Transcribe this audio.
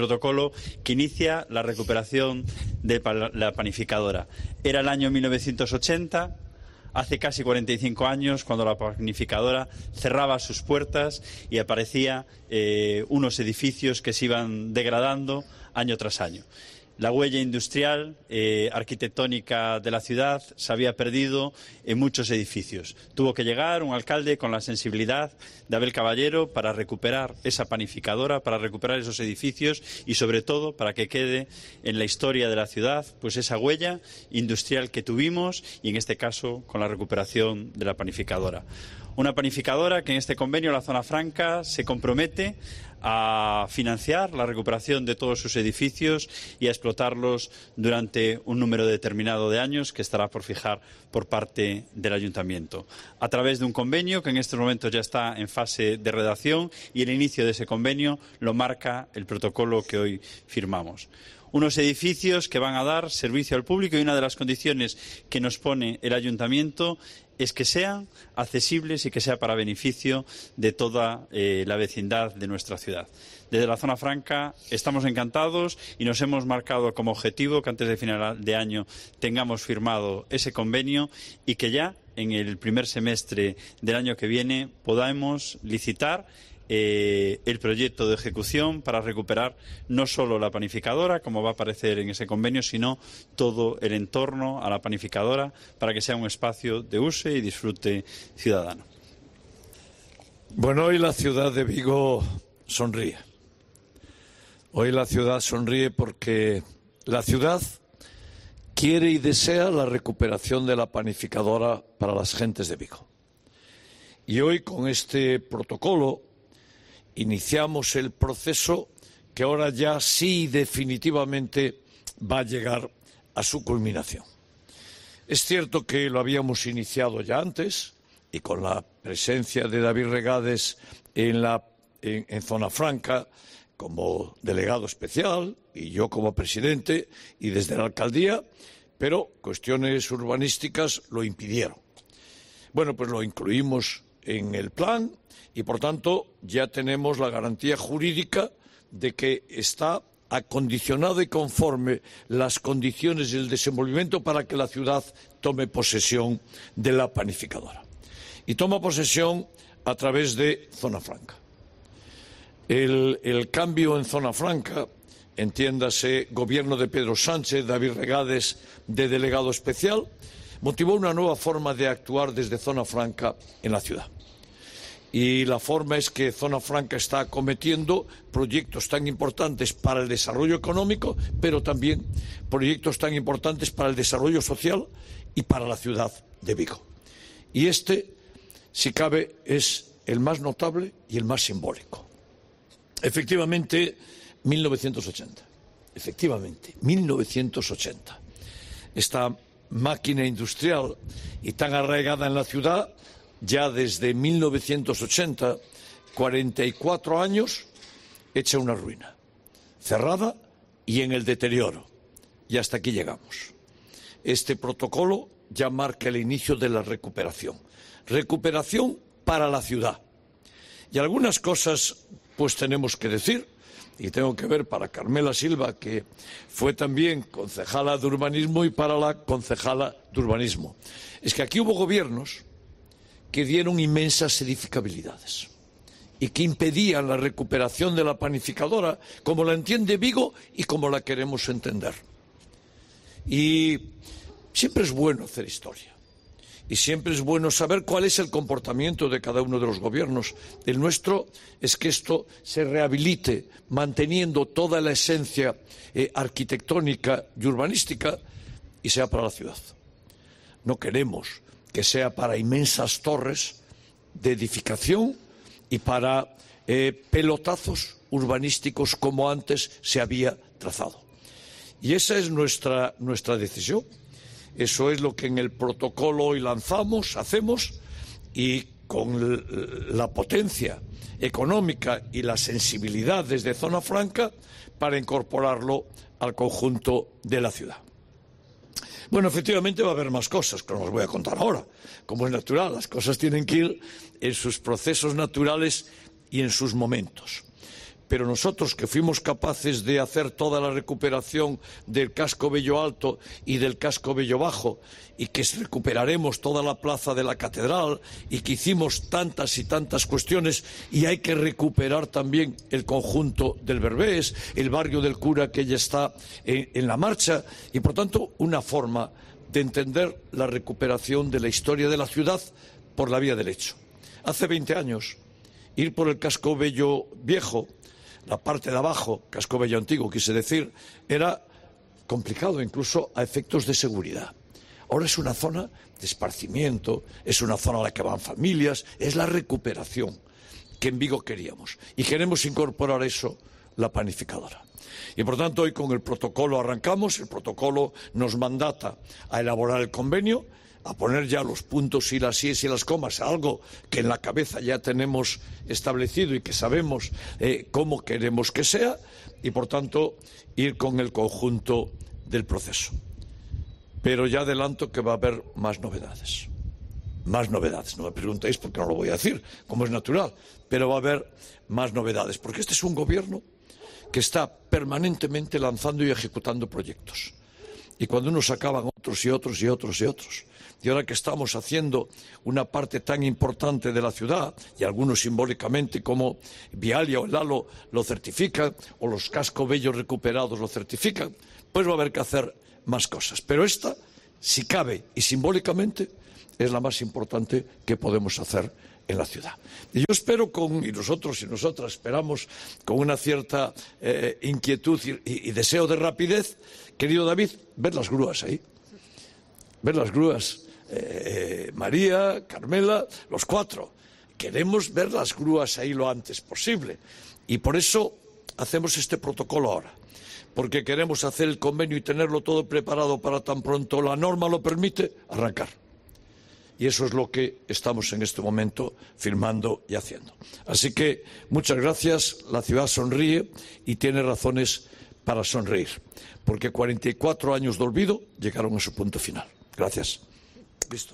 protocolo que inicia la recuperación de la panificadora. Era el año 1980, hace casi 45 años, cuando la panificadora cerraba sus puertas y aparecía unos edificios que se iban degradando año tras año. La huella industrial, arquitectónica de la ciudad se había perdido en muchos edificios. Tuvo que llegar un alcalde con la sensibilidad de Abel Caballero para recuperar esa panificadora, para recuperar esos edificios y, sobre todo, para que quede en la historia de la ciudad pues esa huella industrial que tuvimos y, en este caso, con la recuperación de la panificadora. Una panificadora que en este convenio, la Zona Franca, se compromete a financiar la recuperación de todos sus edificios y a explotarlos durante un número determinado de años que estará por fijar por parte del Ayuntamiento. A través de un convenio que en estos momentos ya está en fase de redacción y el inicio de ese convenio lo marca el protocolo que hoy firmamos. Unos edificios que van a dar servicio al público y una de las condiciones que nos pone el Ayuntamiento es que sean accesibles y que sea para beneficio de toda la vecindad de nuestra ciudad. Desde la Zona Franca estamos encantados y nos hemos marcado como objetivo que antes de final de año tengamos firmado ese convenio y que ya en el primer semestre del año que viene podamos licitar el proyecto de ejecución para recuperar no solo la panificadora, como va a aparecer en ese convenio, sino todo el entorno a la panificadora para que sea un espacio de uso y disfrute ciudadano. Bueno, hoy la ciudad de Vigo sonríe. Hoy la ciudad sonríe porque la ciudad quiere y desea la recuperación de la panificadora para las gentes de Vigo. Y hoy, con este protocolo, iniciamos el proceso que ahora ya sí definitivamente va a llegar a su culminación. Es cierto que lo habíamos iniciado ya antes y con la presencia de David Regades en Zona Franca como delegado especial y yo como presidente y desde la alcaldía, pero cuestiones urbanísticas lo impidieron. Bueno, pues lo incluimos en el plan y, por tanto, ya tenemos la garantía jurídica de que está acondicionado y conforme las condiciones del desenvolvimiento para que la ciudad tome posesión de la panificadora. Y toma posesión a través de Zona Franca. El cambio en Zona Franca, entiéndase, gobierno de Pedro Sánchez, David Regades de delegado especial, motivó una nueva forma de actuar desde Zona Franca en la ciudad. Y la forma es que Zona Franca está acometiendo proyectos tan importantes para el desarrollo económico, pero también proyectos tan importantes para el desarrollo social y para la ciudad de Vigo. Y este, si cabe, es el más notable y el más simbólico. Efectivamente, 1980. Efectivamente, 1980. Esta máquina industrial y tan arraigada en la ciudad, ya desde 1980, 44 años, hecha una ruina, cerrada y en el deterioro. Y hasta aquí llegamos. Este protocolo ya marca el inicio de la recuperación. Recuperación para la ciudad. Y algunas cosas pues tenemos que decir, y tengo que ver para Carmela Silva, que fue también concejala de urbanismo, y para la concejala de urbanismo. Es que aquí hubo gobiernos que dieron inmensas edificabilidades y que impedían la recuperación de la panificadora como la entiende Vigo y como la queremos entender. Y siempre es bueno hacer historia y siempre es bueno saber cuál es el comportamiento de cada uno de los gobiernos. El nuestro es que esto se rehabilite manteniendo toda la esencia arquitectónica y urbanística y sea para la ciudad. No queremos que sea para inmensas torres de edificación y para pelotazos urbanísticos como antes se había trazado. Y esa es nuestra decisión. Eso es lo que en el protocolo hoy lanzamos, hacemos, y con la potencia económica y la sensibilidad desde Zona Franca para incorporarlo al conjunto de la ciudad. Bueno, efectivamente va a haber más cosas, que no os voy a contar ahora. Como es natural, las cosas tienen que ir en sus procesos naturales y en sus momentos. pero nosotros que fuimos capaces de hacer toda la recuperación del casco Bello Alto y del casco Bello Bajo, y que recuperaremos toda la plaza de la Catedral, y que hicimos tantas y tantas cuestiones, y hay que recuperar también el conjunto del Berbés, el barrio del Cura, que ya está en la marcha, y por tanto una forma de entender la recuperación de la historia de la ciudad por la vía del hecho. Hace 20 años, ir por el casco Bello Viejo, la parte de abajo, casco Bello Antiguo, quise decir, era complicado incluso a efectos de seguridad. Ahora es una zona de esparcimiento, es una zona a la que van familias, es la recuperación que en Vigo queríamos. Y queremos incorporar eso, la panificadora. Y por tanto hoy con el protocolo arrancamos, el protocolo nos mandata a elaborar el convenio, a poner ya los puntos y las íes y las comas, algo que en la cabeza ya tenemos establecido y que sabemos cómo queremos que sea, y por tanto ir con el conjunto del proceso. Pero ya adelanto que va a haber más novedades. Más novedades. No me preguntéis porque no lo voy a decir, como es natural, pero va a haber más novedades, porque este es un gobierno que está permanentemente lanzando y ejecutando proyectos. Y cuando unos acaban otros y otros y otros y otros. Y ahora que estamos haciendo una parte tan importante de la ciudad, y algunos simbólicamente como Vialia o el Halo lo certifican, o los cascos bellos recuperados lo certifican, pues va a haber que hacer más cosas. Pero esta, si cabe y simbólicamente, es la más importante que podemos hacer en la ciudad. Y yo espero, y nosotros y nosotras esperamos con una cierta inquietud y deseo de rapidez, querido David, ver las grúas ahí. Ver las grúas. María, Carmela, los 4. Queremos ver las grúas ahí lo antes posible. Y por eso hacemos este protocolo ahora. Porque queremos hacer el convenio y tenerlo todo preparado para tan pronto la norma lo permite, arrancar. Y eso es lo que estamos en este momento firmando y haciendo. Así que muchas gracias. La ciudad sonríe y tiene razones para sonreír. Porque 44 años de olvido llegaron a su punto final. Gracias. Listo.